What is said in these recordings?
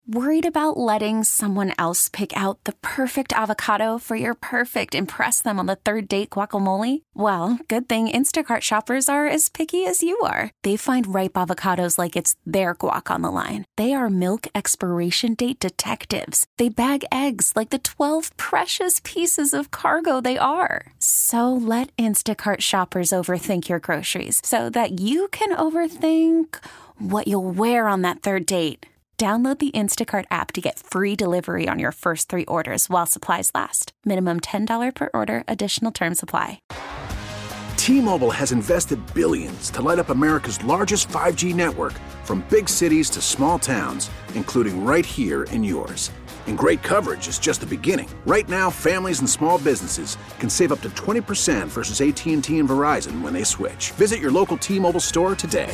Worried about letting someone else pick out the perfect avocado for your perfect impress them on the third date guacamole? Well, good thing Instacart shoppers are as picky as you are. They find ripe avocados like it's their guac on the line. They are milk expiration date detectives. They bag eggs like the 12 precious pieces of cargo they are. So let Instacart shoppers overthink your groceries so that you can overthink what you'll wear on that third date. Download the Instacart app to get free delivery on your first 3 orders while supplies last. Minimum $10 per order. Additional terms apply. T-Mobile has invested billions to light up America's largest 5G network, from big cities to small towns, including right here in yours. And great coverage is just the beginning. Right now, families and small businesses can save up to 20% versus AT&T and Verizon when they switch. Visit your local T-Mobile store today.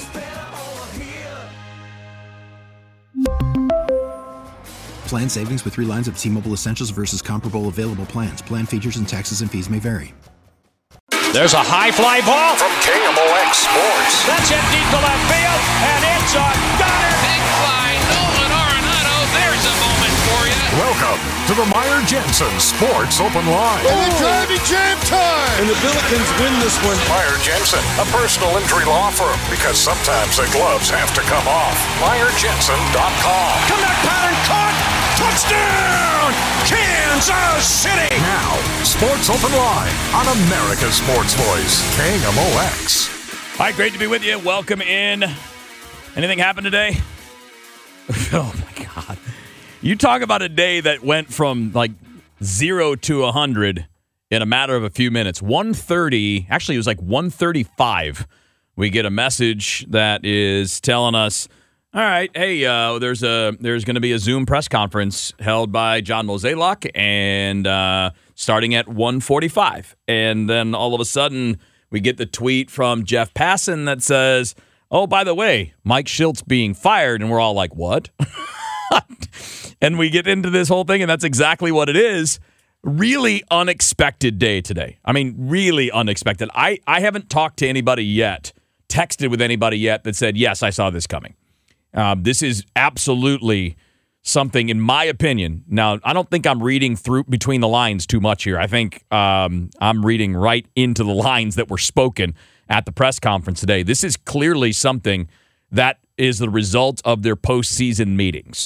Plan savings with 3 lines of T-Mobile Essentials versus comparable available plans. Plan features and taxes and fees may vary. There's a high fly ball from KMOX Sports. That's it deep to left field, and it's a gunner. Big fly, Nolan Arenado. There's a moment for you. Welcome to the Meyer Jensen Sports Open Line. And the driving jam time. And the Billikens win this one. Meyer Jensen, a personal injury law firm, because sometimes the gloves have to come off. MeyerJensen.com. Comeback pattern caught. Touchdown, Kansas City. Now, Sports Open Line on America's Sports Voice, KMOX. All right, great to be with you. Welcome in. Anything happened today? Oh, my God. You talk about a day that went from like 0 to 100 in a matter of a few minutes. 1:30, actually it was like 1:35. We get a message that is telling us, all right, hey, there's going to be a Zoom press conference held by John Mozeliak, and starting at 1:45. And then all of a sudden, we get the tweet from Jeff Passan that says, oh, by the way, Mike Shiltz being fired. And we're all like, what? And we get into this whole thing, and that's exactly what it is. Really unexpected day today. I mean, really unexpected. I haven't talked to anybody yet, texted with anybody yet that said, yes, I saw this coming. This is absolutely something, in my opinion. Now, I don't think I'm reading through between the lines too much here. I think I'm reading right into the lines that were spoken at the press conference today. This is clearly something that is the result of their postseason meetings.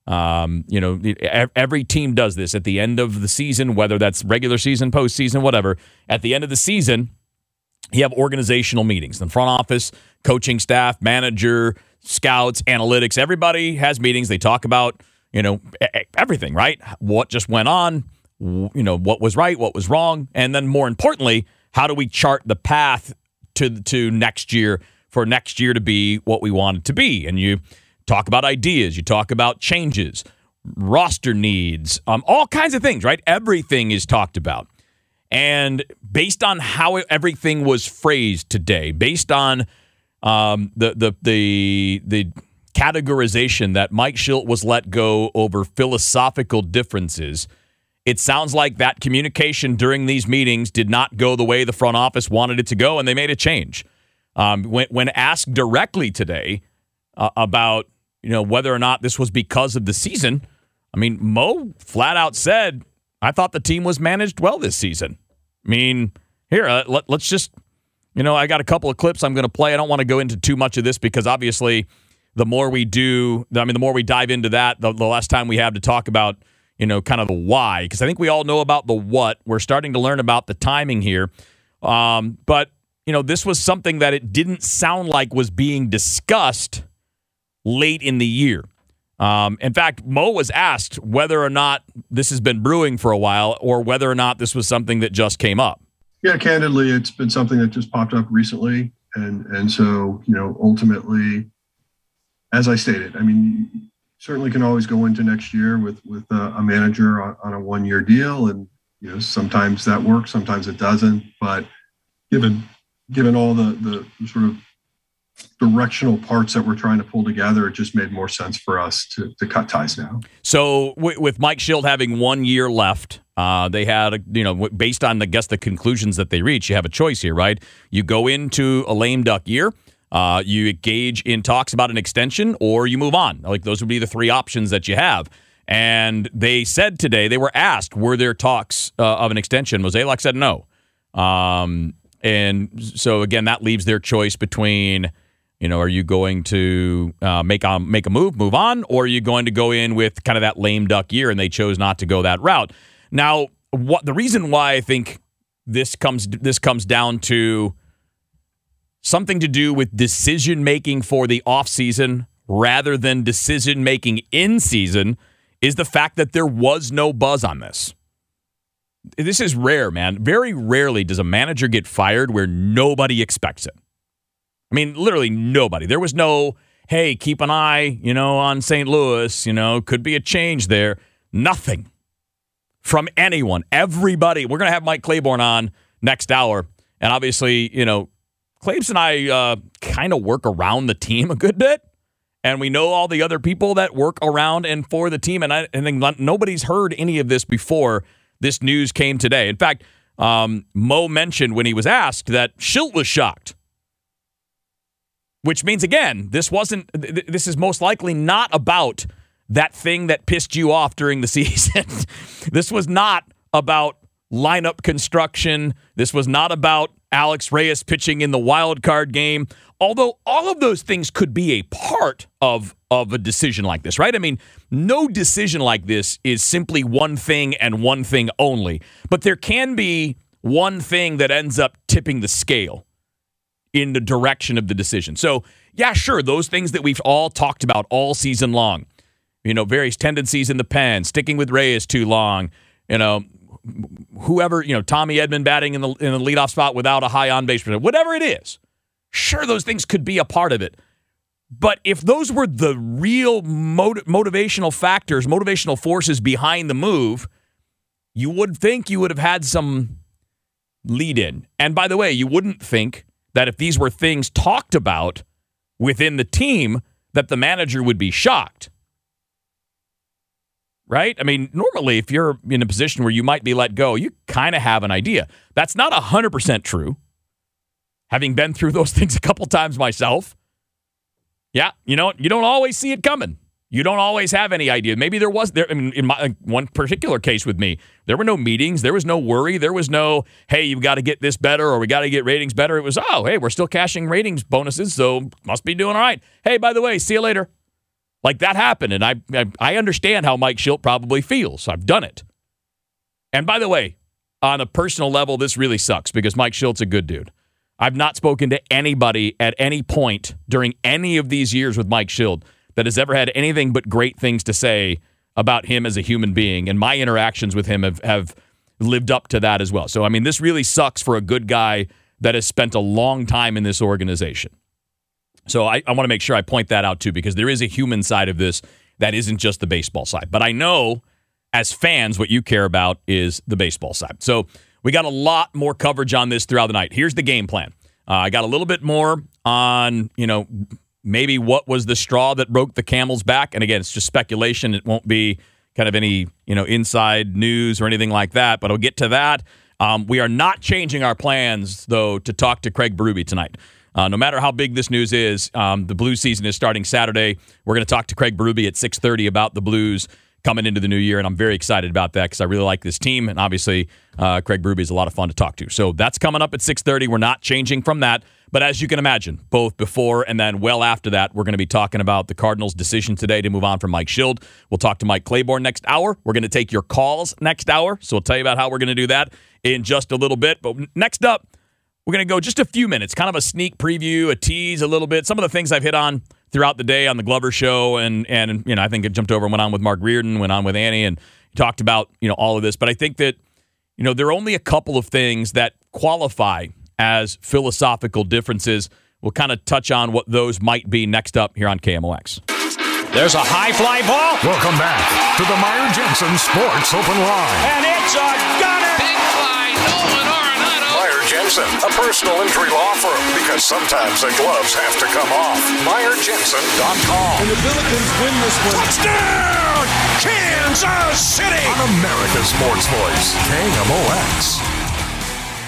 Every team does this at the end of the season, whether that's regular season, postseason, whatever. At the end of the season, you have organizational meetings. The front office, coaching staff, manager, scouts, analytics, everybody has meetings. They talk about, everything, right? What just went on, what was right, what was wrong, and then more importantly, how do we chart the path to next year for next year to be what we want it to be? And you talk about ideas, you talk about changes, roster needs, all kinds of things, right? Everything is talked about. And based on how everything was phrased today, based on the categorization that Mike Shildt was let go over philosophical differences, it sounds like that communication during these meetings did not go the way the front office wanted it to go, and they made a change. When asked directly today about whether or not this was because of the season, I mean, Mo flat out said, I thought the team was managed well this season. I mean, here, let's just, I got a couple of clips I'm going to play. I don't want to go into too much of this because obviously the more we dive into that, the less time we have to talk about, kind of the why. Because I think we all know about the what. We're starting to learn about the timing here. But, this was something that it didn't sound like was being discussed late in the year. In fact, Mo was asked whether or not this has been brewing for a while or whether or not this was something that just came up. Yeah, candidly, it's been something that just popped up recently. And so, ultimately, as I stated, I mean, you certainly can always go into next year with a manager on a one-year deal. And, sometimes that works, sometimes it doesn't. But given all the sort of directional parts that we're trying to pull together, it just made more sense for us to cut ties now. So with Mike Shildt having 1 year left, they had, based on, I guess, the conclusions that they reach, you have a choice here, right? You go into a lame duck year, You engage in talks about an extension, or you move on. Like, those would be the three options that you have. And they said today, they were asked, were there talks of an extension? Mozeliak said no. And so, again, that leaves their choice between, are you going to make a move on, or are you going to go in with kind of that lame duck year? And they chose not to go that route. Now, the reason why I think this comes down to something to do with decision-making for the offseason rather than decision-making in season is the fact that there was no buzz on this. This is rare, man. Very rarely does a manager get fired where nobody expects it. I mean, literally nobody. There was no, hey, keep an eye, on St. Louis, could be a change there. Nothing from anyone. Everybody. We're going to have Mike Claiborne on next hour. And obviously, Claibs and I kind of work around the team a good bit, and we know all the other people that work around and for the team, and I think nobody's heard any of this before this news came today. In fact, Mo mentioned when he was asked that Shildt was shocked, which means, again, this is most likely not about that thing that pissed you off during the season. This was not about lineup construction. This was not about Alex Reyes pitching in the wild card game, although all of those things could be a part of a decision like this, right? I mean, no decision like this is simply one thing and one thing only, but there can be one thing that ends up tipping the scale in the direction of the decision. So, yeah, sure, those things that we've all talked about all season long, various tendencies in the pen, sticking with Reyes too long, whoever, Tommy Edman batting in the leadoff spot without a high on-base percentage, whatever it is, sure, those things could be a part of it. But if those were the real motivational factors, motivational forces behind the move, you would think you would have had some lead in. And by the way, you wouldn't think that if these were things talked about within the team, that the manager would be shocked. Right? I mean, normally, if you're in a position where you might be let go, you kind of have an idea. That's not 100% true. Having been through those things a couple times myself, yeah, you don't always see it coming. You don't always have any idea. Maybe in one particular case with me, there were no meetings. There was no worry. There was no, hey, you've got to get this better or we got to get ratings better. It was, oh, hey, we're still cashing ratings bonuses, so must be doing all right. Hey, by the way, see you later. Like, that happened, and I understand how Mike Shildt probably feels. I've done it. And by the way, on a personal level, this really sucks because Mike Shildt's a good dude. I've not spoken to anybody at any point during any of these years with Mike Shildt that has ever had anything but great things to say about him as a human being, and my interactions with him have lived up to that as well. So, I mean, this really sucks for a good guy that has spent a long time in this organization. So I want to make sure I point that out, too, because there is a human side of this that isn't just the baseball side. But I know, as fans, what you care about is the baseball side. So we got a lot more coverage on this throughout the night. Here's the game plan. I got a little bit more on, maybe what was the straw that broke the camel's back. And again, it's just speculation. It won't be kind of any, inside news or anything like that. But I'll get to that. We are not changing our plans, though, to talk to Craig Berube tonight. No matter how big this news is, the Blues season is starting Saturday. We're going to talk to Craig Berube at 6:30 about the Blues coming into the new year, and I'm very excited about that because I really like this team, and obviously Craig Berube is a lot of fun to talk to. So that's coming up at 6:30. We're not changing from that, but as you can imagine, both before and then well after that, we're going to be talking about the Cardinals' decision today to move on from Mike Shildt. We'll talk to Mike Claiborne next hour. We're going to take your calls next hour, so we'll tell you about how we're going to do that in just a little bit. But next up, we're going to go just a few minutes, kind of a sneak preview, a tease a little bit. Some of the things I've hit on throughout the day on the Glover Show, and I think it jumped over and went on with Mark Reardon, went on with Annie, and talked about all of this. But I think that there are only a couple of things that qualify as philosophical differences. We'll kind of touch on what those might be next up here on KMOX. There's a high fly ball. Welcome back to the Meyer Jensen Sports Open Line. And it's a gunner. Big fly, Nolan Arenado. Meyer Jensen, a personal injury law firm, because sometimes the gloves have to come off. MeyerJensen.com. And the Billikens win this one. Touchdown! Kansas City! On America's Sports Voice, KMOX.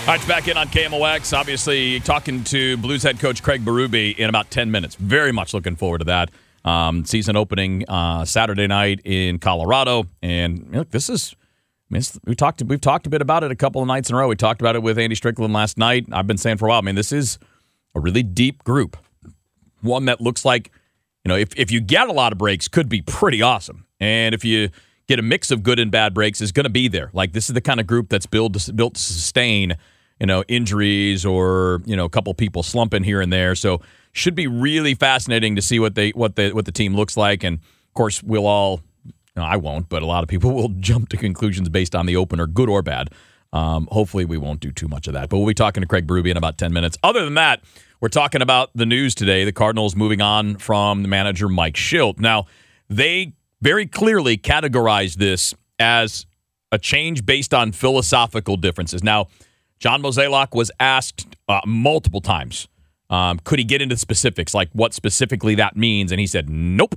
All right, back in on KMOX. Obviously, talking to Blues head coach Craig Berube in about 10 minutes. Very much looking forward to that. Season opening Saturday night in Colorado. And look, this is, we've talked a bit about it a couple of nights in a row. We talked about it with Andy Strickland last night. I've been saying for a while, this is a really deep group. One that looks like, if you get a lot of breaks, could be pretty awesome. And if you get a mix of good and bad breaks, is going to be there. Like, this is the kind of group that's built to sustain injuries or, a couple people slumping here and there. So should be really fascinating to see what the team looks like. And of course, we'll all, I won't, but a lot of people will jump to conclusions based on the opener, good or bad. Hopefully we won't do too much of that, but we'll be talking to Craig Berube in about 10 minutes. Other than that, we're talking about the news today. The Cardinals moving on from the manager, Mike Shildt. Now, they very clearly categorized this as a change based on philosophical differences. Now, John Mozeliak was asked multiple times, could he get into specifics, like what specifically that means? And he said, nope.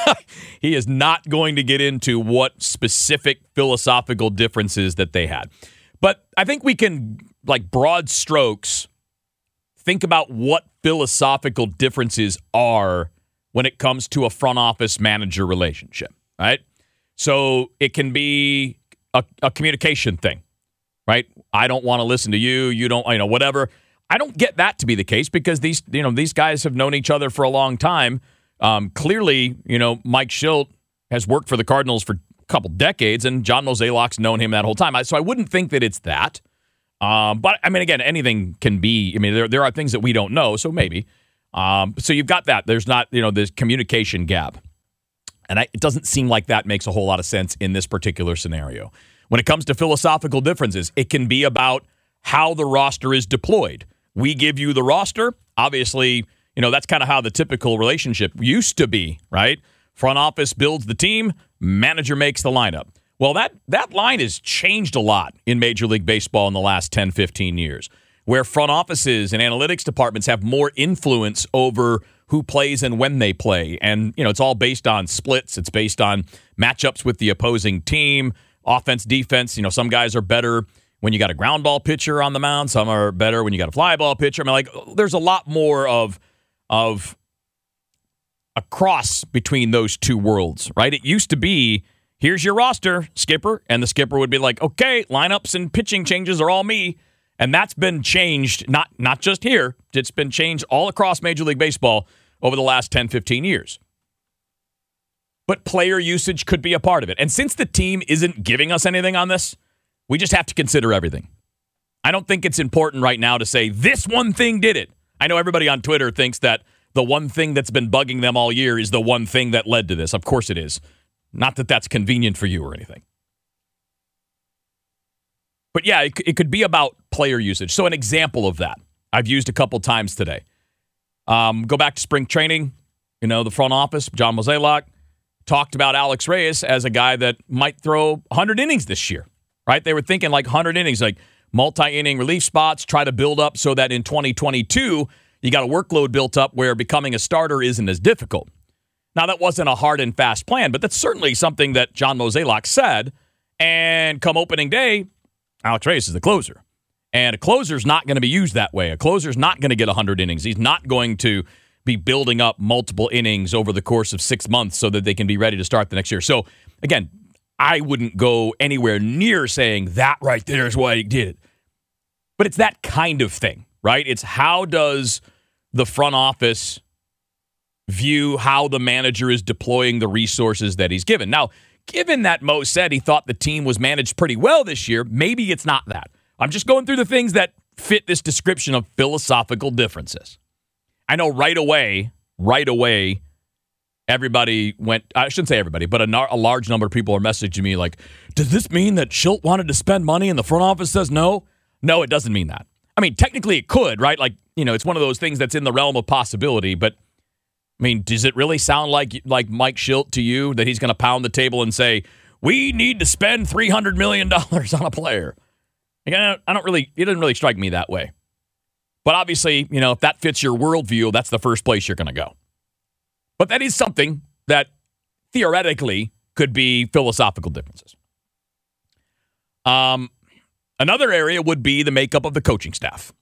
He is not going to get into what specific philosophical differences that they had. But I think we can, like broad strokes, think about what philosophical differences are when it comes to a front office manager relationship, right? So it can be a communication thing. Right? I don't want to listen to you. You don't, whatever. I don't get that to be the case because these guys have known each other for a long time. Clearly, Mike Shildt has worked for the Cardinals for a couple decades, and John Mozeliak's known him that whole time. So I wouldn't think that it's that. But again, anything can be. There are things that we don't know, so maybe. So you've got that. There's not, this communication gap, and it doesn't seem like that makes a whole lot of sense in this particular scenario. When it comes to philosophical differences, it can be about how the roster is deployed. We give you the roster. Obviously, that's kind of how the typical relationship used to be, right? Front office builds the team, manager makes the lineup. Well, that line has changed a lot in Major League Baseball in the last 10, 15 years, where front offices and analytics departments have more influence over who plays and when they play. And, it's all based on splits. It's based on matchups with the opposing team. Offense, defense, some guys are better when you got a ground ball pitcher on the mound. Some are better when you got a fly ball pitcher. There's a lot more of a cross between those two worlds, right? It used to be, here's your roster, skipper, and the skipper would be like, okay, lineups and pitching changes are all me. And that's been changed, not just here. It's been changed all across Major League Baseball over the last 10, 15 years. But player usage could be a part of it. And since the team isn't giving us anything on this, we just have to consider everything. I don't think it's important right now to say this one thing did it. I know everybody on Twitter thinks that the one thing that's been bugging them all year is the one thing that led to this. Of course it is. Not that that's convenient for you or anything. But yeah, it could be about player usage. So an example of that, I've used a couple times today. Go back to spring training. The front office, John Mozeliak, talked about Alex Reyes as a guy that might throw 100 innings this year, right? They were thinking like 100 innings, like multi-inning relief spots, try to build up so that in 2022, you got a workload built up where becoming a starter isn't as difficult. Now, that wasn't a hard and fast plan, but that's certainly something that John Mozeliak said. And come opening day, Alex Reyes is the closer. And a closer's not going to be used that way. A closer's not going to get 100 innings. He's not going to be building up multiple innings over the course of 6 months so that they can be ready to start the next year. So, again, I wouldn't go anywhere near saying that right there is why he did it. But it's that kind of thing, right? It's how does the front office view how the manager is deploying the resources that he's given. Now, given that Mo said he thought the team was managed pretty well this year, maybe it's not that. I'm just going through the things that fit this description of philosophical differences. I know right away, everybody went, I shouldn't say everybody, but a large number of people are messaging me like, does this mean that Shildt wanted to spend money and the front office says no? No, it doesn't mean that. I mean, technically it could, right? Like, it's one of those things that's in the realm of possibility, but I mean, does it really sound like Mike Shildt to you that he's going to pound the table and say, we need to spend $300 million on a player? Again, it doesn't really strike me that way. But obviously, if that fits your worldview, that's the first place you're going to go. But that is something that theoretically could be philosophical differences. Another area would be the makeup of the coaching staff.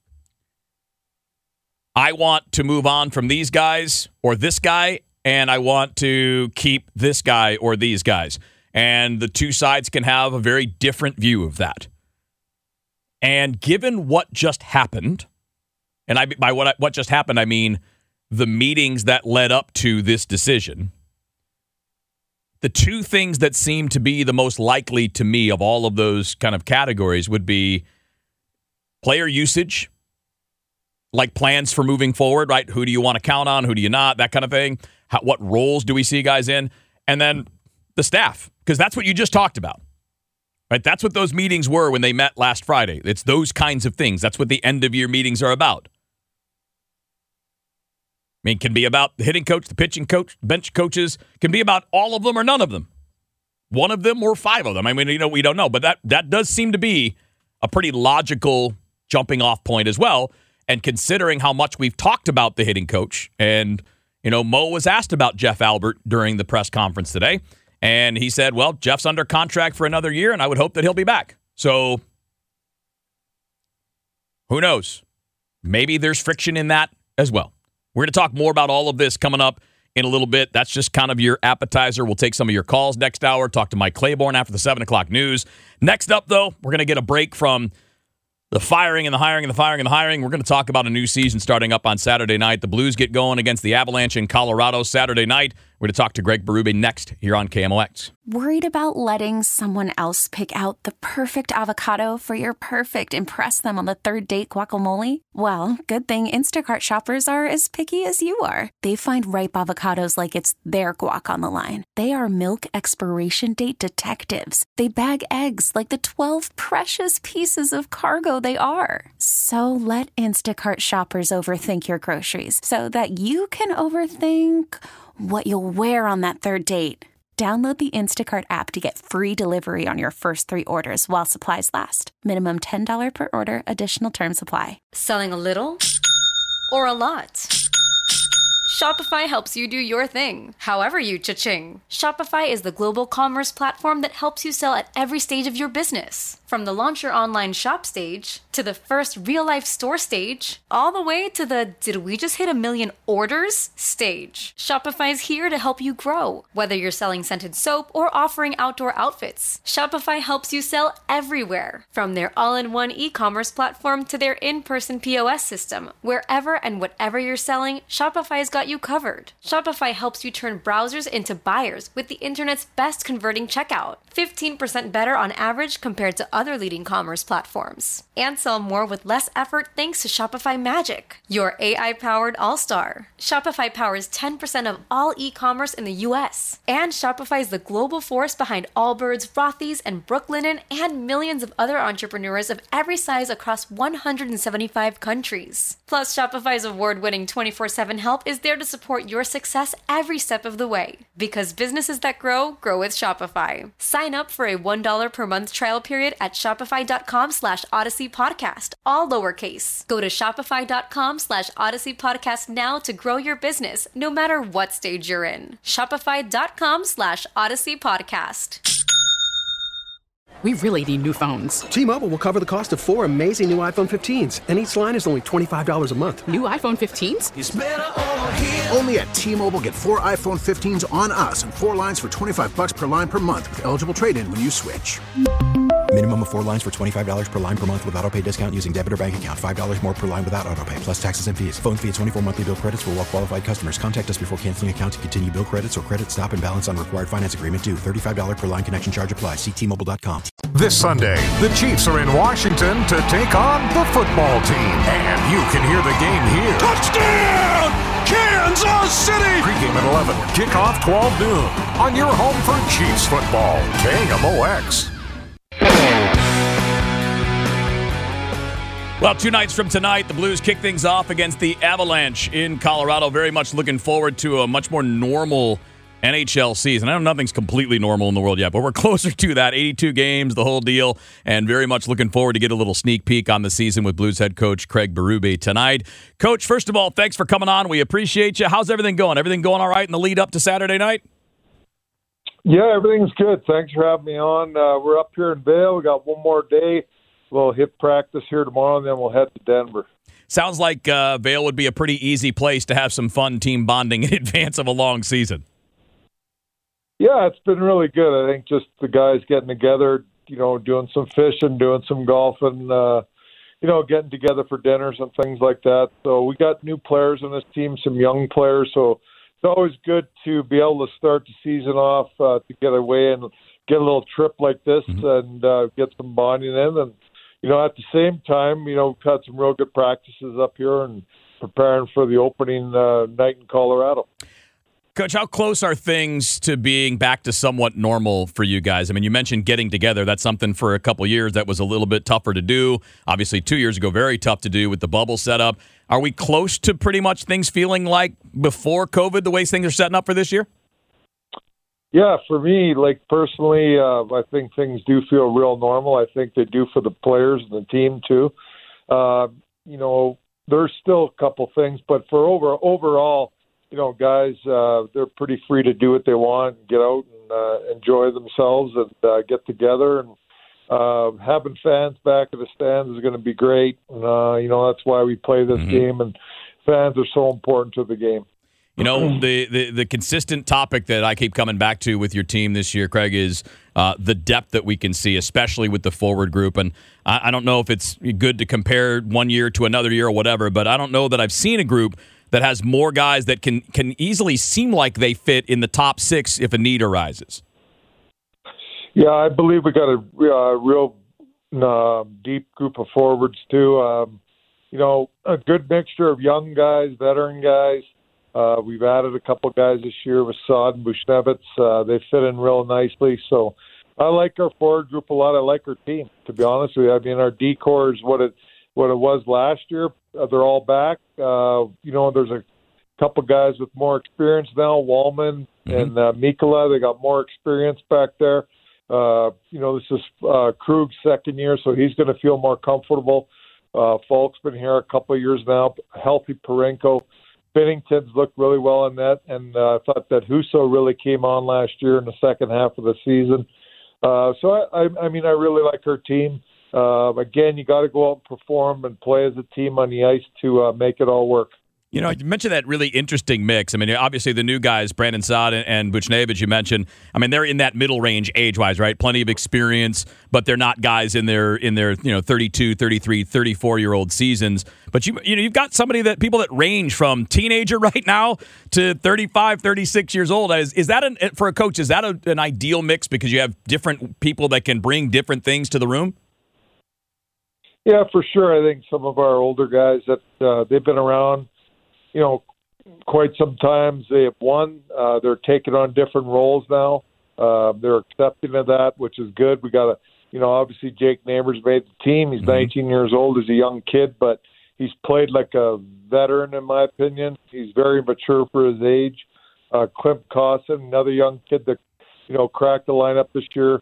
I want to move on from these guys or this guy, and I want to keep this guy or these guys. And the two sides can have a very different view of that. And given what just happened, and by what just happened, I mean the meetings that led up to this decision, the two things that seem to be the most likely to me of all of those kind of categories would be player usage, like plans for moving forward, right? Who do you want to count on? Who do you not? That kind of thing. What roles do we see guys in? And then the staff, because that's what you just talked about, right? That's what those meetings were when they met last Friday. It's those kinds of things. That's what the end of year meetings are about. I mean, it can be about the hitting coach, the pitching coach, bench coaches. It can be about all of them or none of them. One of them or five of them. I mean, we don't know. But that does seem to be a pretty logical jumping off point as well. And considering how much we've talked about the hitting coach, and, Mo was asked about Jeff Albert during the press conference today. And he said, well, Jeff's under contract for another year, and I would hope that he'll be back. So who knows? Maybe there's friction in that as well. We're going to talk more about all of this coming up in a little bit. That's just kind of your appetizer. We'll take some of your calls next hour, talk to Mike Claiborne after the 7 o'clock news. Next up, though, we're going to get a break from the firing and the hiring and the firing and the hiring. We're going to talk about a new season starting up on Saturday night. The Blues get going against the Avalanche in Colorado Saturday night. We're going to talk to Greg Berube next here on KMOX. Worried about letting someone else pick out the perfect avocado for your perfect impress them on the third date guacamole? Well, good thing Instacart shoppers are as picky as you are. They find ripe avocados like it's their guac on the line. They are milk expiration date detectives. They bag eggs like the 12 precious pieces of cargo they are. So let Instacart shoppers overthink your groceries so that you can overthink what you'll wear on that third date. Download the Instacart app to get free delivery on your first 3 orders while supplies last. Minimum $10 per order. Additional terms apply. Selling a little or a lot? Shopify helps you do your thing, however you cha-ching. Shopify is the global commerce platform that helps you sell at every stage of your business. From the launch your online shop stage, to the first real-life store stage, all the way to the did we just hit 1 million orders stage. Shopify's here to help you grow. Whether you're selling scented soap or offering outdoor outfits, Shopify helps you sell everywhere. From their all-in-one e-commerce platform to their in-person POS system, wherever and whatever you're selling, Shopify's got you covered. Shopify helps you turn browsers into buyers with the internet's best converting checkout. 15% better on average compared to other leading commerce platforms. And sell more with less effort thanks to Shopify Magic, your AI-powered all-star. Shopify powers 10% of all e-commerce in the U.S. And Shopify is the global force behind Allbirds, Rothy's, and Brooklinen, and millions of other entrepreneurs of every size across 175 countries. Plus, Shopify's award-winning 24/7 help is there to support your success every step of the way. Because businesses that grow with Shopify. Sign up for a $1 per month trial period at shopify.com/Odyssey Podcast, all lowercase. Go to shopify.com/Odyssey Podcast now to grow your business, no matter what stage you're in. Shopify.com/Odyssey Podcast. We really need new phones. T-Mobile will cover the cost of 4 amazing new iPhone 15s, and each line is only $25 a month. New iPhone 15s? It's better over here. Only at T-Mobile, get 4 iPhone 15s on us and 4 lines for $25 per line per month with eligible trade-in when you switch. Minimum of 4 lines for $25 per line per month with autopay discount using debit or bank account. $5 more per line without autopay, plus taxes and fees. Phone fee at 24 monthly bill credits for well-qualified customers. Contact us before canceling account to continue bill credits or credit stop and balance on required finance agreement due. $35 per line connection charge applies. See T-Mobile.com. This Sunday, the Chiefs are in Washington to take on the football team. And you can hear the game here. Touchdown! Kansas City! Pre-game at 11, kickoff 12 noon. On your home for Chiefs football, KMOX. Well, 2 nights from tonight, the Blues kick things off against the Avalanche in Colorado. Very much looking forward to a much more normal NHL season. I know nothing's completely normal in the world yet, but we're closer to that. 82 games, the whole deal, and very much looking forward to get a little sneak peek on the season with Blues head coach Craig Berube tonight. Coach, first of all, thanks for coming on. We appreciate you. How's everything going? Everything going all right in the lead up to Saturday night? Yeah, everything's good. Thanks for having me on. We're up here in Vail. We got one more day we'll hit practice here tomorrow, and then we'll head to Denver. Sounds like Vail would be a pretty easy place to have some fun team bonding in advance of a long season. Yeah, it's been really good. I think just the guys getting together, doing some fishing, doing some golfing, getting together for dinners and things like that. So we got new players on this team, some young players. So it's always good to be able to start the season off to get away and get a little trip like this and get some bonding in. And, at the same time, we've had some real good practices up here and preparing for the opening night in Colorado. Coach, how close are things to being back to somewhat normal for you guys? I mean, you mentioned getting together. That's something for a couple years that was a little bit tougher to do. Obviously, 2 years ago, very tough to do with the bubble setup. Are we close to pretty much things feeling like before COVID, the way things are setting up for this year? Yeah, for me, personally, I think things do feel real normal. I think they do for the players and the team, too. There's still a couple things, but for overall, guys, they're pretty free to do what they want, get out and enjoy themselves and get together. And having fans back in the stands is going to be great. That's why we play this game, and fans are so important to the game. The consistent topic that I keep coming back to with your team this year, Craig, is the depth that we can see, especially with the forward group. And I don't know if it's good to compare one year to another year or whatever, but I don't know that I've seen a group that has more guys that can easily seem like they fit in the top six if a need arises. Yeah, I believe we got a real deep group of forwards, too. A good mixture of young guys, veteran guys. We've added a couple guys this year with Saad and Bushnevitz. They fit in real nicely. So I like our forward group a lot. I like our team, to be honest with you. I mean, our D-core is what it was last year. They're all back. There's a couple guys with more experience now, Wallman and Mikkola. They got more experience back there. This is Krug's second year, so he's going to feel more comfortable. Falk's been here a couple of years now. Healthy Parenko. Binnington's looked really well in that, and I thought that Husso really came on last year in the second half of the season. So I really like our team. Again, you got to go out and perform and play as a team on the ice to make it all work. You mentioned that really interesting mix. I mean, obviously the new guys, Brandon Saad and Buchnevich, you mentioned. I mean, they're in that middle range age-wise, right? Plenty of experience, but they're not guys in their 32, 33, 34-year-old seasons. But you've got people that range from teenager right now to 35, 36 years old. Is that for a coach? Is that an ideal mix because you have different people that can bring different things to the room? Yeah, for sure. I think some of our older guys that they've been around, quite some times. They have won. They're taking on different roles now. They're accepting of that, which is good. We got obviously Jake Neighbors made the team. He's 19 years old. He's a young kid, but he's played like a veteran, in my opinion. He's very mature for his age. Klimt Kostin, another young kid that, cracked the lineup this year.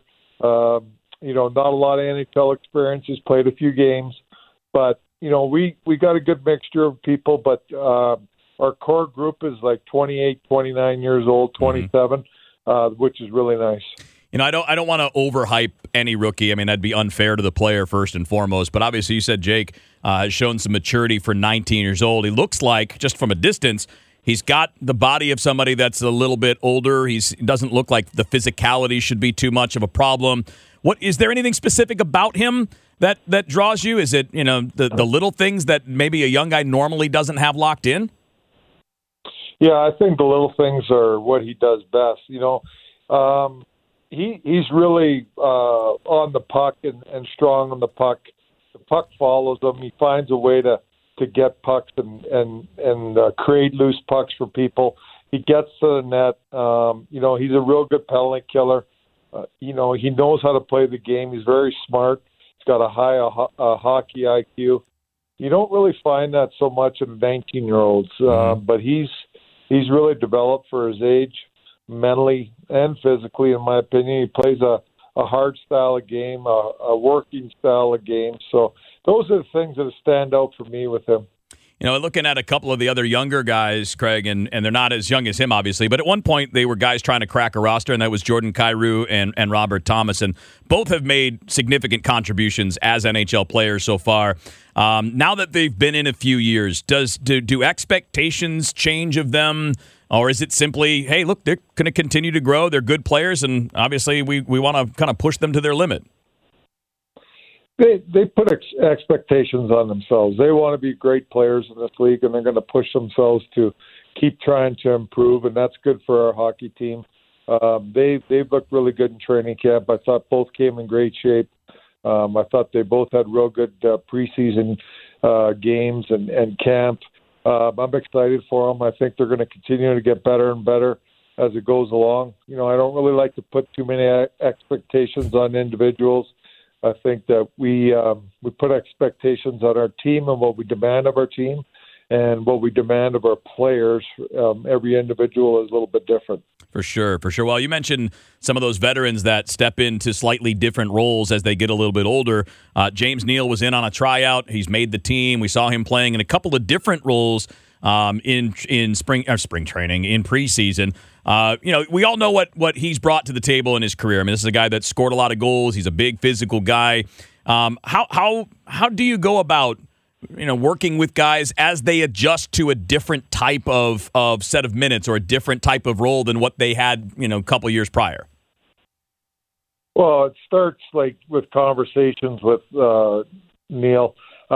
Not a lot of NHL experience. He's played a few games, but we got a good mixture of people, but our core group is like 28, 29 years old, 27, which is really nice. I don't want to overhype any rookie. I mean, that'd be unfair to the player first and foremost. But obviously, you said Jake has shown some maturity for 19 years old. He looks like, just from a distance, he's got the body of somebody that's a little bit older. He doesn't look like the physicality should be too much of a problem. Is there anything specific about him that draws you? Is it the little things that maybe a young guy normally doesn't have locked in? Yeah, I think the little things are what he does best. He's really on the puck and strong on the puck. The puck follows him. He finds a way to get pucks and create loose pucks for people. He gets to the net. He's a real good penalty killer. He knows how to play the game. He's very smart. He's got a high hockey IQ. You don't really find that so much in 19-year-olds, but he's really developed for his age, mentally and physically, in my opinion. He plays a hard style of game, a working style of game. So those are the things that stand out for me with him. looking at a couple of the other younger guys, Craig, and they're not as young as him, obviously, but at one point they were guys trying to crack a roster, and that was Jordan Kyrou and Robert Thomas, and both have made significant contributions as NHL players so far. Now that they've been in a few years, do expectations change of them, or is it simply, hey, look, they're going to continue to grow, they're good players, and obviously we want to kind of push them to their limit? They put expectations on themselves. They want to be great players in this league, and they're going to push themselves to keep trying to improve, and that's good for our hockey team. They've looked really good in training camp. I thought both came in great shape. I thought they both had real good preseason games and camp. I'm excited for them. I think they're going to continue to get better and better as it goes along. I don't really like to put too many expectations on individuals. I think that we put expectations on our team and what we demand of our team and what we demand of our players. Every individual is a little bit different. For sure. Well, you mentioned some of those veterans that step into slightly different roles as they get a little bit older. James Neal was in on a tryout. He's made the team. We saw him playing in a couple of different roles in spring training, in preseason. We all know what he's brought to the table in his career. I mean, this is a guy that scored a lot of goals. He's a big physical guy. How do you go about working with guys as they adjust to a different type of set of minutes or a different type of role than what they had a couple years prior? Well, it starts with conversations with Neal.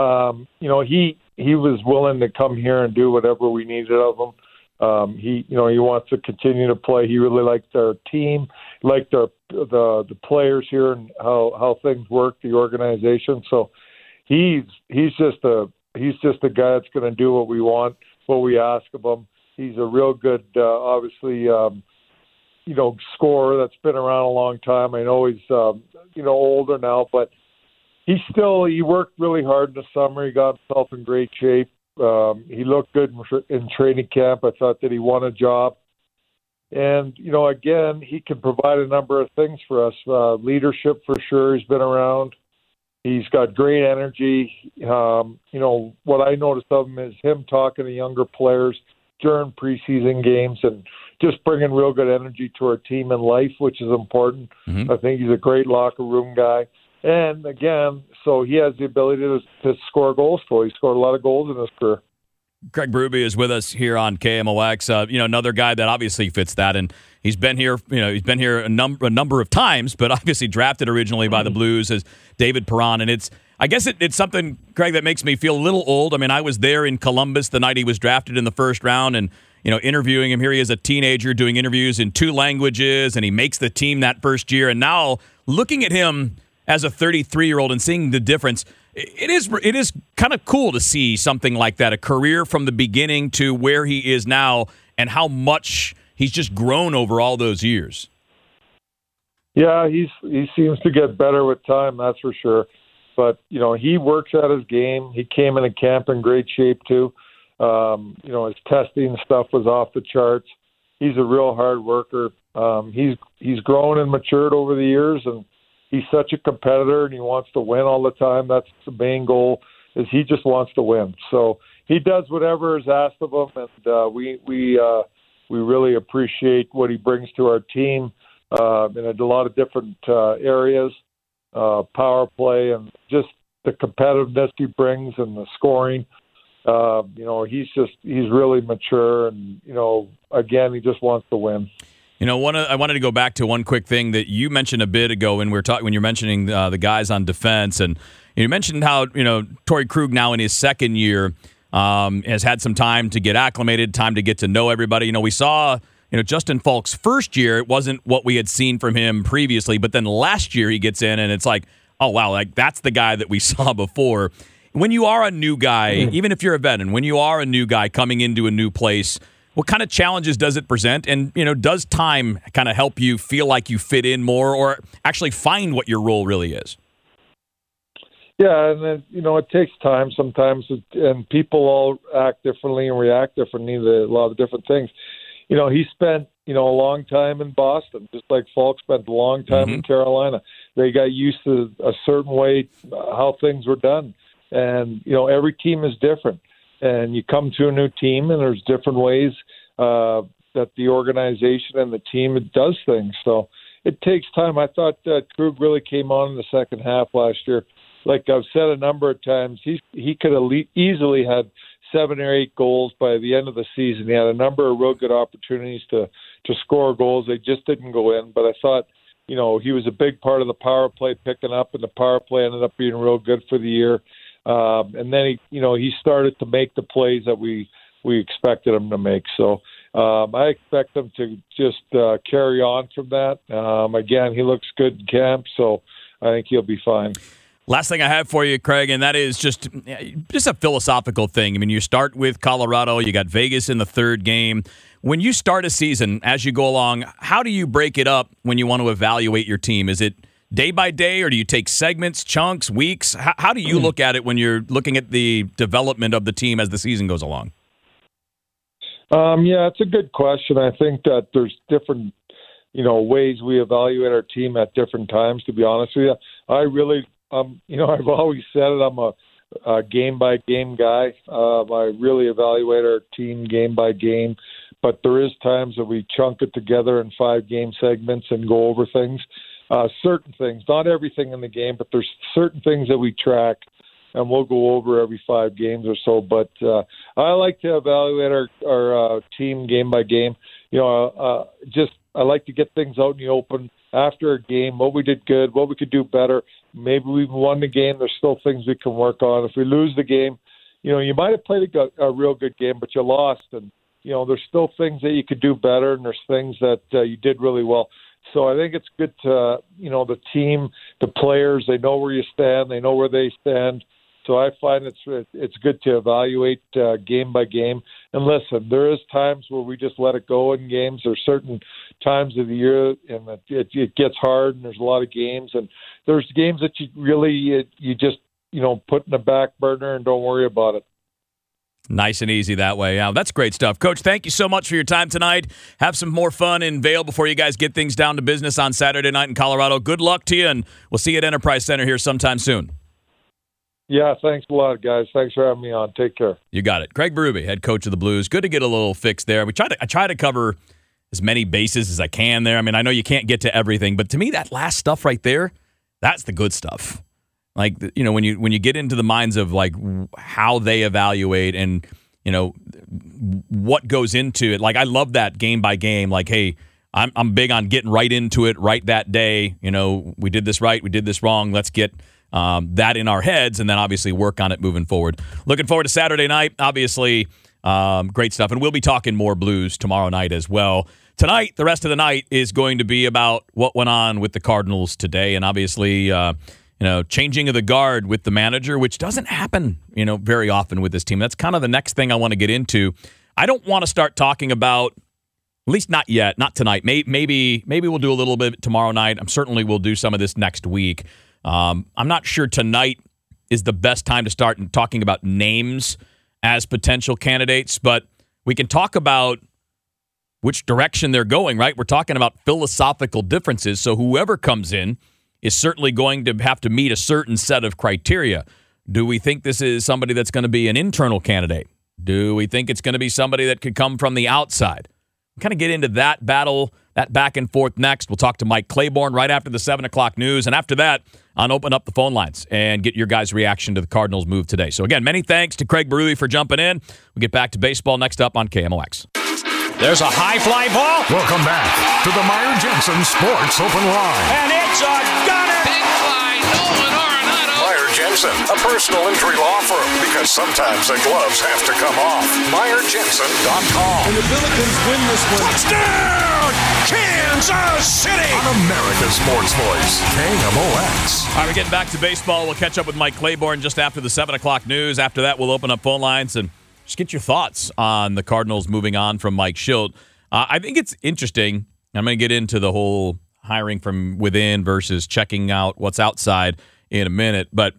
He was willing to come here and do whatever we needed of him. He wants to continue to play. He really liked our team, liked the players here and how things work, the organization. So he's just a guy that's going to do what we want, what we ask of him. He's a real good, obviously, scorer that's been around a long time. I know he's older now, but he worked really hard in the summer. He got himself in great shape. He looked good in training camp. I thought that he won a job. And, again, he can provide a number of things for us. Leadership, for sure. He's been around. He's got great energy. What I noticed of him is him talking to younger players during preseason games and just bringing real good energy to our team and life, which is important. Mm-hmm. I think he's a great locker room guy. And, again, so he has the ability to score goals for. He scored a lot of goals in his career. Craig Berube is with us here on KMOX. Another guy that obviously fits that, and he's been here. A number of times, but obviously drafted originally by the Blues as David Perron. And I guess it's something, Craig, that makes me feel a little old. I mean, I was there in Columbus the night he was drafted in the first round, and interviewing him. Here he is, a teenager doing interviews in 2 languages, and he makes the team that first year. And now looking at him as a 33-year-old and seeing the difference, it is kind of cool to see something like that, a career from the beginning to where he is now and how much he's just grown over all those years. Yeah, he seems to get better with time, that's for sure. But, he works at his game. He came into camp in great shape, too. His testing stuff was off the charts. He's a real hard worker. He's grown and matured over the years, and he's such a competitor, and he wants to win all the time. That's the main goal, is he just wants to win. So he does whatever is asked of him, and we really appreciate what he brings to our team in a lot of different areas, power play, and just the competitiveness he brings and the scoring. He's really mature, and again, he just wants to win. I wanted to go back to one quick thing that you mentioned a bit ago when when you're mentioning the guys on defense, and you mentioned how Torey Krug now in his second year has had some time to get acclimated, time to get to know everybody. We saw Justin Falk's first year, it wasn't what we had seen from him previously, but then last year he gets in and it's like, oh wow, like that's the guy that we saw before. When you are a new guy, even if you're a veteran, when you are a new guy coming into a new place, what kind of challenges does it present? And, does time kind of help you feel like you fit in more or actually find what your role really is? Yeah, and then, it takes time sometimes, and people all act differently and react differently to a lot of different things. He spent, a long time in Boston, just like Falk spent a long time in Carolina. They got used to a certain way how things were done. And, every team is different. and you come to a new team, and there's different ways that the organization and the team does things. So it takes time. I thought Krug really came on in the second half last year. Like I've said a number of times, he could have easily had 7 or 8 goals by the end of the season. He had a number of real good opportunities to score goals. They just didn't go in. But I thought, he was a big part of the power play picking up, and the power play ended up being real good for the year. And then he started to make the plays that we expected him to make. So I expect him to just carry on from that. Again, he looks good in camp, so I think he'll be fine. Last thing I have for you, Craig, and that is just a philosophical thing. I mean, you start with Colorado, you got Vegas in the third game. When you start a season, as you go along, how do you break it up when you want to evaluate your team? Is it day by day, or do you take segments, chunks, weeks? How do you look at it when you're looking at the development of the team as the season goes along? Yeah, it's a good question. I think that there's different, ways we evaluate our team at different times, to be honest with you. I really I've always said it. I'm a game-by-game guy. I really evaluate our team game by game, but there is times that we chunk it together in 5-game segments and go over things. Certain things, not everything in the game, but there's certain things that we track, and we'll go over every 5 games or so. But I like to evaluate our team game by game. I like to get things out in the open after a game, what we did good, what we could do better. Maybe we've won the game. There's still things we can work on. If we lose the game, you might have played a real good game, but you lost. And, there's still things that you could do better, and there's things that you did really well. So I think it's good to, the team, the players, they know where you stand. They know where they stand. So I find it's good to evaluate game by game. And listen, there is times where we just let it go in games. There's certain times of the year, and it gets hard, and there's a lot of games. And there's games that you just put in the back burner and don't worry about it. Nice and easy that way. Yeah, that's great stuff. Coach, thank you so much for your time tonight. Have some more fun in Vail before you guys get things down to business on Saturday night in Colorado. Good luck to you, and we'll see you at Enterprise Center here sometime soon. Yeah, thanks a lot, guys. Thanks for having me on. Take care. You got it. Craig Berube, head coach of the Blues. Good to get a little fix there. I try to cover as many bases as I can there. I mean, I know you can't get to everything, but to me, that last stuff right there, that's the good stuff. Like, when you get into the minds of like how they evaluate and what goes into it. Like, I love that game by game. Like, hey, I'm big on getting right into it right that day. We did this right, we did this wrong. Let's get that in our heads, and then obviously work on it moving forward. Looking forward to Saturday night. Obviously, great stuff, and we'll be talking more Blues tomorrow night as well. Tonight, the rest of the night is going to be about what went on with the Cardinals today, and obviously, changing of the guard with the manager, which doesn't happen, very often with this team. That's kind of the next thing I want to get into. I don't want to start talking about, at least not yet, not tonight. Maybe we'll do a little bit tomorrow night. Certainly we'll do some of this next week. I'm not sure tonight is the best time to start talking about names as potential candidates, but we can talk about which direction they're going, right? We're talking about philosophical differences, so whoever comes in is certainly going to have to meet a certain set of criteria. Do we think this is somebody that's going to be an internal candidate? Do we think it's going to be somebody that could come from the outside? We'll kind of get into that battle, that back and forth next. We'll talk to Mike Claiborne right after the 7 o'clock news. And after that, I'll open up the phone lines and get your guys' reaction to the Cardinals' move today. So again, many thanks to Craig Berube for jumping in. We'll get back to baseball next up on KMOX. There's a high fly ball. Welcome back to the Meyer Jensen Sports Open Line. And it's a gunner. Big fly, Nolan Arenado. Meyer Jensen, a personal injury law firm, because sometimes the gloves have to come off. MeyerJensen.com. And the Billikens win this one. Touchdown! Kansas City! On America's Sports Voice, KMOX. All right, we're getting back to baseball. We'll catch up with Mike Claiborne just after the 7 o'clock news. After that, we'll open up phone lines and just get your thoughts on the Cardinals moving on from Mike Shildt. I think it's interesting. I'm going to get into the whole hiring from within versus checking out what's outside in a minute. But,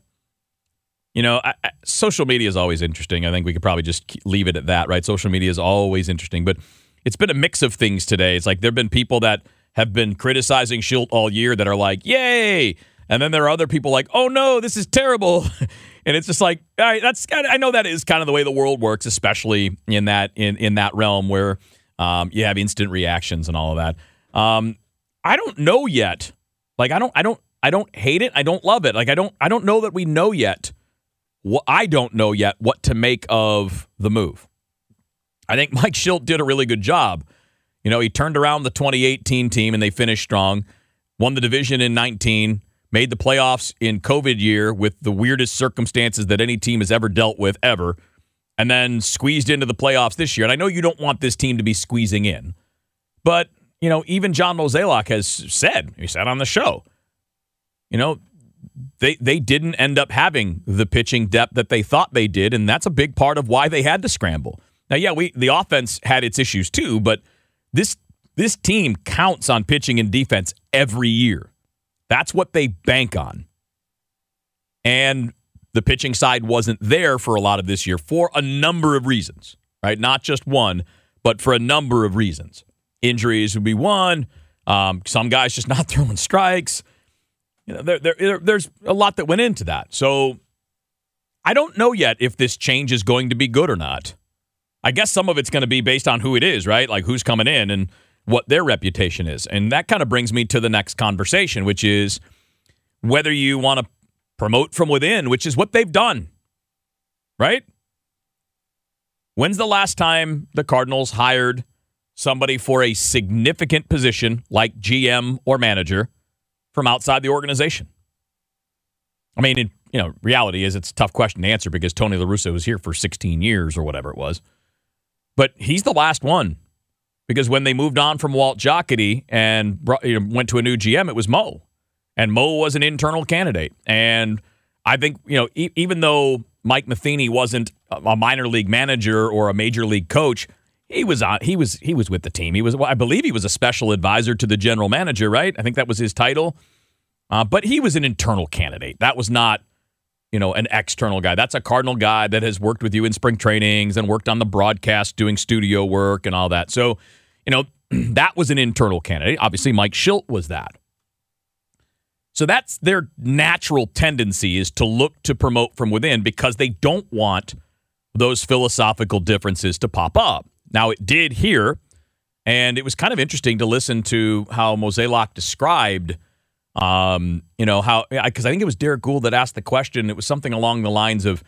social media is always interesting. I think we could probably just leave it at that, right? Social media is always interesting. But it's been a mix of things today. It's like there have been people that have been criticizing Shildt all year that are like, yay! And then there are other people like, oh, no, this is terrible. And it's just like, all right, I know that is kind of the way the world works, especially in that realm where you have instant reactions and all of that. I don't know yet. Like, I don't hate it. I don't love it. Like, I don't know that we know yet. I don't know yet what to make of the move. I think Mike Shildt did a really good job. You know, he turned around the 2018 team and they finished strong, won the division in 19, made the playoffs in COVID year with the weirdest circumstances that any team has ever dealt with ever, and then squeezed into the playoffs this year. And I know you don't want this team to be squeezing in, but, you know, even John Mozeliak has said, he said on the show, you know, they didn't end up having the pitching depth that they thought they did, and that's a big part of why they had to scramble. Now, yeah, the offense had its issues too, but this team counts on pitching and defense every year. That's what they bank on. And the pitching side wasn't there for a lot of this year for a number of reasons, right? Not just one, but for a number of reasons. Injuries would be one. Some guys just not throwing strikes. You know, there's a lot that went into that. So I don't know yet if this change is going to be good or not. I guess some of it's going to be based on who it is, right? Like who's coming in and what their reputation is. And that kind of brings me to the next conversation, which is whether you want to promote from within, which is what they've done, right? When's the last time the Cardinals hired somebody for a significant position like GM or manager from outside the organization? I mean, reality is it's a tough question to answer because Tony La Russa was here for 16 years or whatever it was. But he's the last one because when they moved on from Walt Jocketty and went to a new GM, it was Mo. And Mo was an internal candidate. And I think, even though Mike Matheny wasn't a minor league manager or a major league coach, he was with the team. I believe he was a special advisor to the general manager, right? I think that was his title. But he was an internal candidate. That was not, an external guy. That's a Cardinal guy that has worked with you in spring trainings and worked on the broadcast, doing studio work and all that. So, that was an internal candidate. Obviously, Mike Shildt was that. So that's their natural tendency, is to look to promote from within because they don't want those philosophical differences to pop up. Now, it did here, and it was kind of interesting to listen to how Mozeliak described, how, because I think it was Derek Gould that asked the question. It was something along the lines of,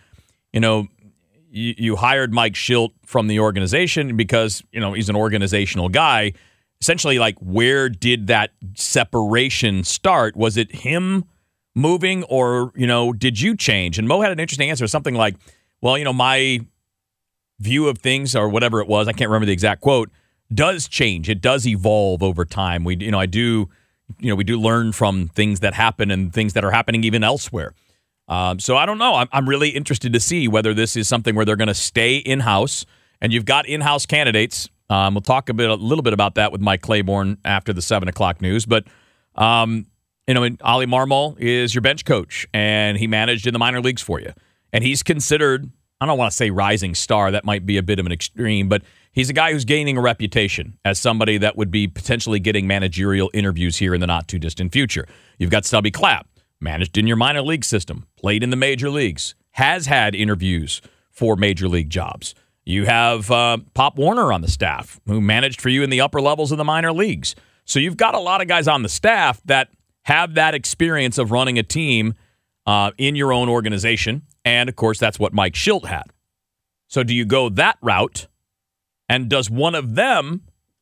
you hired Mike Shildt from the organization because, he's an organizational guy. Essentially, like, where did that separation start? Was it him moving or, did you change? And Mo had an interesting answer, something like, well, my view of things or whatever it was, I can't remember the exact quote, does change. It does evolve over time. We do learn from things that happen and things that are happening even elsewhere. So I don't know. I'm really interested to see whether this is something where they're going to stay in-house, and you've got in-house candidates. We'll talk a little bit about that with Mike Claiborne after the 7 o'clock news. But, Ollie Marmol is your bench coach, and he managed in the minor leagues for you. And he's considered, I don't want to say rising star, that might be a bit of an extreme, but he's a guy who's gaining a reputation as somebody that would be potentially getting managerial interviews here in the not-too-distant future. You've got Stubby Clapp, managed in your minor league system, played in the major leagues, has had interviews for major league jobs. You have Pop Warner on the staff, who managed for you in the upper levels of the minor leagues. So you've got a lot of guys on the staff that have that experience of running a team in your own organization. And, of course, that's what Mike Shildt had. So do you go that route? And does one of them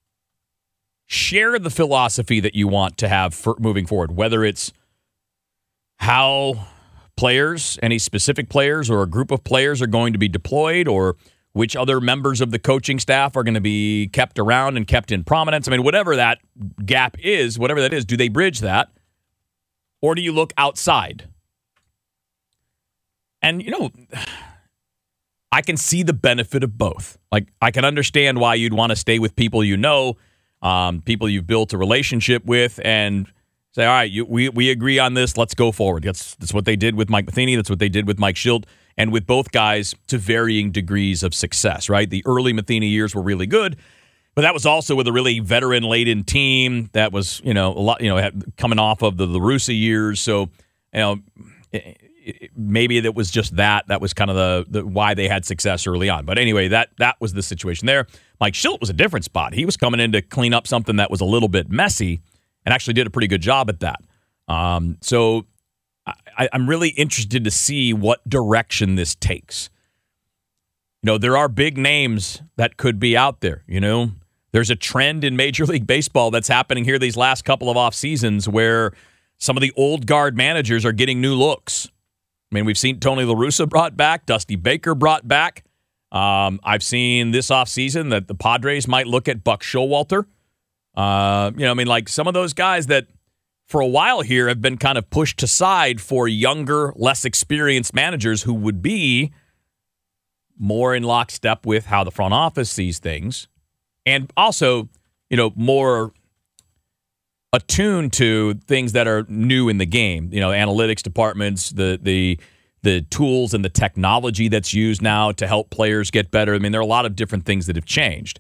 share the philosophy that you want to have for moving forward, whether it's how players, any specific players or a group of players are going to be deployed, or which other members of the coaching staff are going to be kept around and kept in prominence? I mean, whatever that gap is, whatever that is, do they bridge that? Or do you look outside? And, I can see the benefit of both. Like, I can understand why you'd want to stay with people people you've built a relationship with, and say, all right, we agree on this, let's go forward. That's what they did with Mike Matheny. That's what they did with Mike Shildt, and with both guys to varying degrees of success, right? The early Matheny years were really good, but that was also with a really veteran-laden team that was, a lot, coming off of the La Russa years. So, maybe that was just that was kind of the why they had success early on. But anyway, that was the situation there. Mike Shildt was a different spot. He was coming in to clean up something that was a little bit messy and actually did a pretty good job at that. So I'm really interested to see what direction this takes. There are big names that could be out there. There's a trend in Major League Baseball that's happening here these last couple of off seasons where some of the old guard managers are getting new looks. I mean, we've seen Tony La Russa brought back, Dusty Baker brought back. I've seen this offseason that the Padres might look at Buck Showalter. Some of those guys that for a while here have been kind of pushed aside for younger, less experienced managers who would be more in lockstep with how the front office sees things and also, more attuned to things that are new in the game, analytics departments, the tools and the technology that's used now to help players get better. I mean, there are a lot of different things that have changed.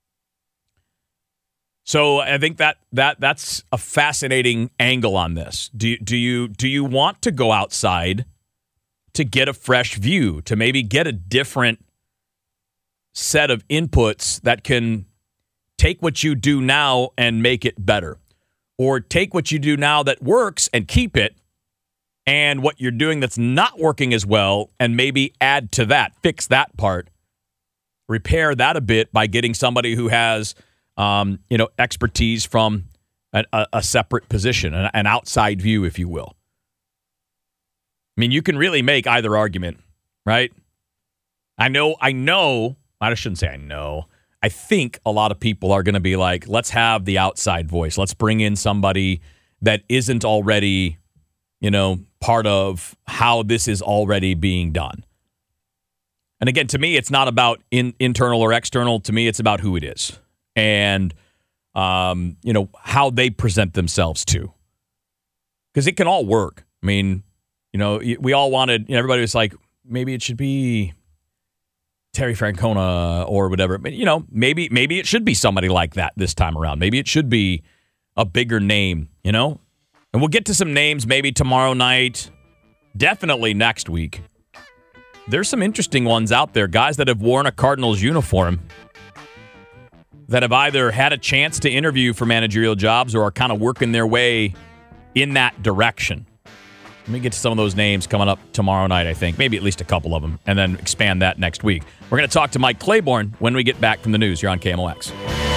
So I think that's a fascinating angle on this. Do you want to go outside to get a fresh view, to maybe get a different set of inputs that can take what you do now and make it better? Or take what you do now that works and keep it, and what you're doing that's not working as well and maybe add to that, fix that part, repair that a bit by getting somebody who has expertise from a separate position, an outside view, if you will. I mean, you can really make either argument, right? I shouldn't say I know. I think a lot of people are going to be like, let's have the outside voice. Let's bring in somebody that isn't already, part of how this is already being done. And again, to me, it's not about internal or external. To me, it's about who it is and, how they present themselves too. Because it can all work. I mean, we all wanted, everybody was like, maybe it should be Terry Francona or whatever. But, maybe it should be somebody like that this time around. Maybe it should be a bigger name, And we'll get to some names maybe tomorrow night, definitely next week. There's some interesting ones out there, guys that have worn a Cardinals uniform that have either had a chance to interview for managerial jobs or are kind of working their way in that direction. Let me get to some of those names coming up tomorrow night, I think. Maybe at least a couple of them, and then expand that next week. We're going to talk to Mike Claiborne when we get back from the news here on KMOX.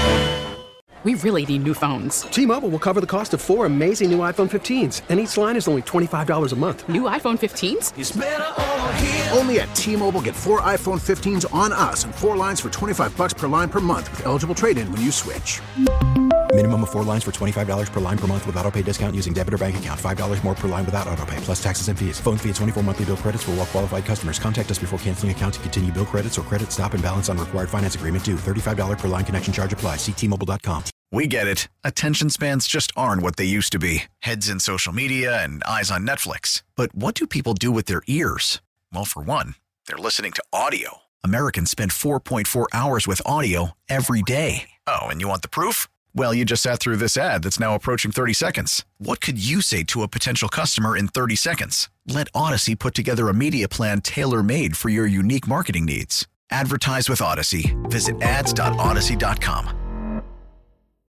We really need new phones. T-Mobile will cover the cost of 4 amazing new iPhone 15s, and each line is only $25 a month. New iPhone 15s? It's better over here. Only at T-Mobile, get 4 iPhone 15s on us and 4 lines for $25 per line per month with eligible trade-in when you switch. Minimum of 4 lines for $25 per line per month with autopay discount using debit or bank account. $5 more per line without autopay, plus taxes and fees. Phone fee at 24 monthly bill credits for well-qualified customers. Contact us before canceling account to continue bill credits or credit stop and balance on required finance agreement due. $35 per line connection charge applies. See T-Mobile.com. We get it. Attention spans just aren't what they used to be. Heads in social media and eyes on Netflix. But what do people do with their ears? Well, for one, they're listening to audio. Americans spend 4.4 hours with audio every day. Oh, and you want the proof? Well, you just sat through this ad that's now approaching 30 seconds. What could you say to a potential customer in 30 seconds? Let Odyssey put together a media plan tailor-made for your unique marketing needs. Advertise with Odyssey. Visit ads.odyssey.com.